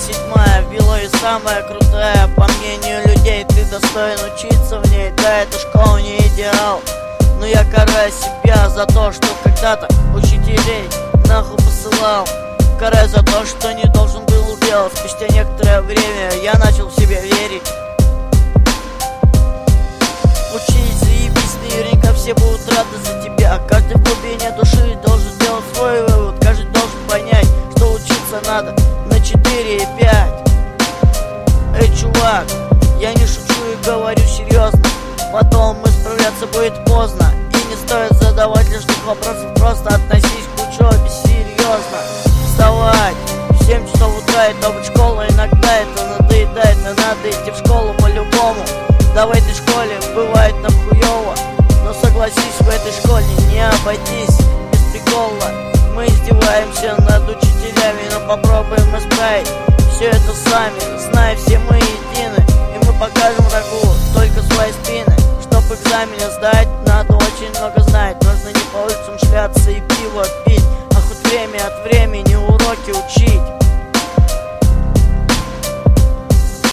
седьмая, биология самая крутая. По мнению людей, ты достоин учиться в ней. Да, эта школа не идеал, но я караю себя за то, что когда-то учителей нахуй посылал. Караю за то, что не должен был делать. Спустя некоторое время я начал в себя верить. Учись, заебись, наверняка все будут рады за тебя. Каждый в глубине души должен сделать свой вывод. Каждый должен понять, что учиться надо на 4 и 5. Эй, чувак, я не шучу и говорю серьезно. Потом исправляться будет поздно. И не стоит задавать лишних вопросов. Просто относись к учебе серьезно. Вставать в 7 часов утра, это быть школа. Иногда это надоедает, но надо идти в школу по-любому. Да в этой школе бывает нам хуёво, но согласись, в этой школе не обойтись без прикола. Мы издеваемся над учителями, но попробуем исправить все это сами. Зная, все мы едины, и мы покажем врагу только свои спины. Чтоб экзамены сдать, надо очень много знать. Нужно не по улицам шляться и пиво пить, а хоть время от времени уроки учить.